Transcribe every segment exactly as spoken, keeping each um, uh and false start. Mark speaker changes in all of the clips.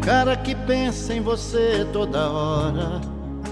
Speaker 1: cara que pensa em você toda hora.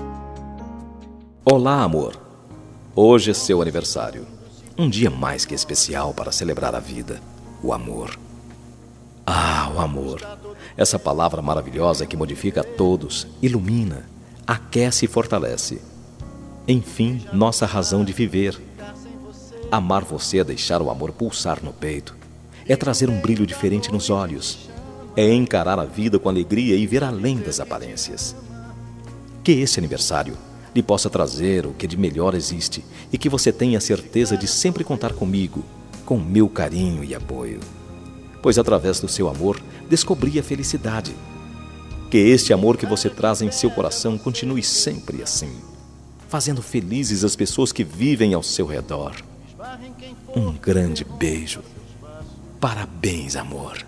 Speaker 2: Olá, amor. Hoje é seu aniversário. Um dia mais que especial para celebrar a vida, o amor. Ah, o amor. Essa palavra maravilhosa que modifica a todos, ilumina, aquece e fortalece. Enfim, nossa razão de viver. Amar você é deixar o amor pulsar no peito. É trazer um brilho diferente nos olhos. É encarar a vida com alegria e ver além das aparências. Que esse aniversário lhe possa trazer o que de melhor existe e que você tenha a certeza de sempre contar comigo, com o meu carinho e apoio. Pois através do seu amor descobri a felicidade. Que este amor que você traz em seu coração continue sempre assim, fazendo felizes as pessoas que vivem ao seu redor. Um grande beijo. Parabéns, amor.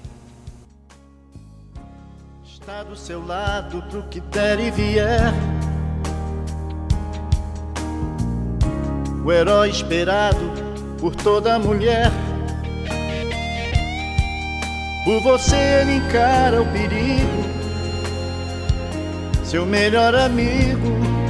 Speaker 1: Está do seu lado pro que der e vier, o herói esperado por toda mulher. Por você ele encara o perigo, seu melhor amigo.